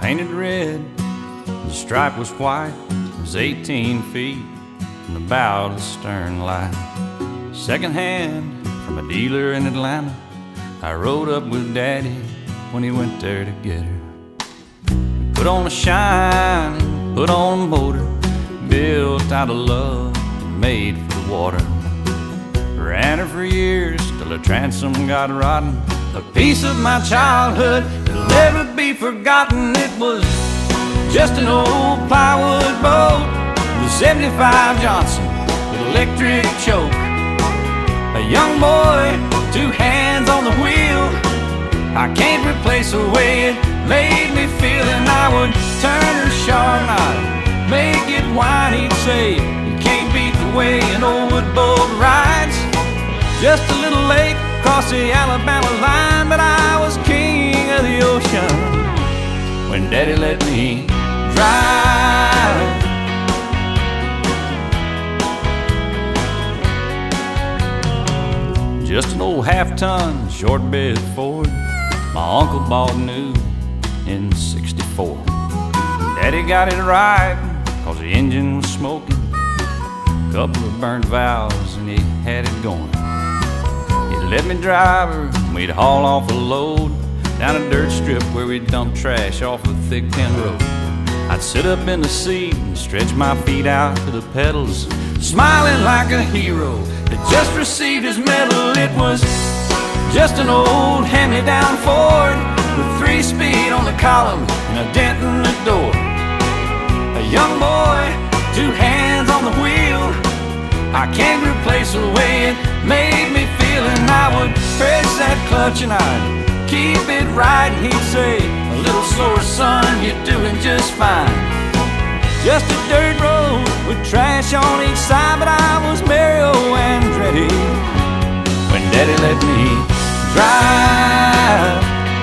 painted red, the stripe was white. It was 18 feet from the bow to the stern light. Second hand from a dealer in Atlanta, I rode up with Daddy when he went there to get her. Put on a shine, put on a motor, built out of love, made for the water. Ran her for years till the transom got rotten. A piece of my childhood that'll never be forgotten. It was just an old plywood boat with a 75 Johnson with electric choke. A young boy, 2 hands on the wheel. I can't replace the way it made me feel. And I would turn her sharp and I'd make it whine. He'd say, you can't beat the way an old wood boat rides. Just a little lake across the Alabama line, but I was king of the ocean when Daddy let me drive. Just an old half-ton short bed Ford my uncle bought new in '64. Daddy got it right cause the engine was smoking, couple of burnt valves and he had it going. He'd let me drive her and we'd haul off a load down a dirt strip where we'd dump trash off a thick tin road. I'd sit up in the seat and stretch my feet out to the pedals, smiling like a hero that just received his medal. It was just an old hand-me-down Ford with 3-speed on the column and a dent in the door. A young boy, 2 hands on the wheel. I can't replace the way it made me feel. And I would press that clutch and I'd keep it right. And he'd say, a little slower, son, you're doing just fine. Just a dirt road with trash on each side, but I was Mario Andretti when Daddy let me drive.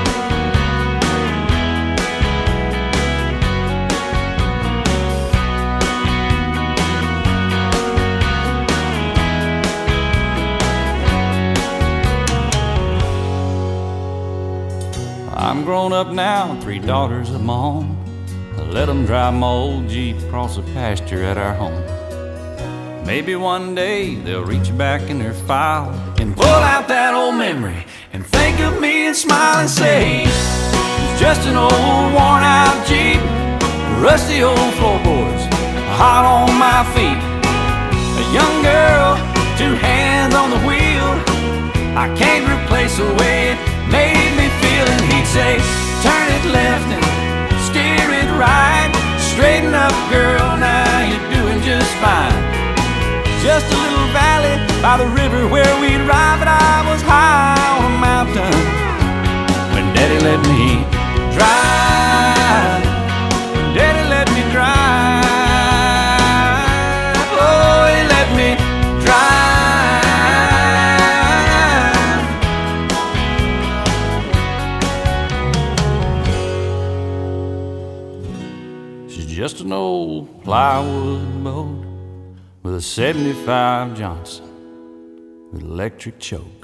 I'm grown up now, 3 daughters of my own. I let them drive my old Jeep across the pasture at our home. Maybe one day they'll reach back in their file and pull out that old memory and think of me and smile and say, it's just an old worn out Jeep, rusty old floorboards, hot on my feet. A young girl, 2 hands on the wheel. I can't replace the way it made me feel. And he'd say, turn it left and steer it right. Straighten up, girl, now you're doing just fine. Just a little valley by the river where we'd ride, but I was high on a mountain when Daddy let me drive. Daddy let me drive. Oh, he let me drive. She's just an old plywood boat with a 75 Johnson with electric choke.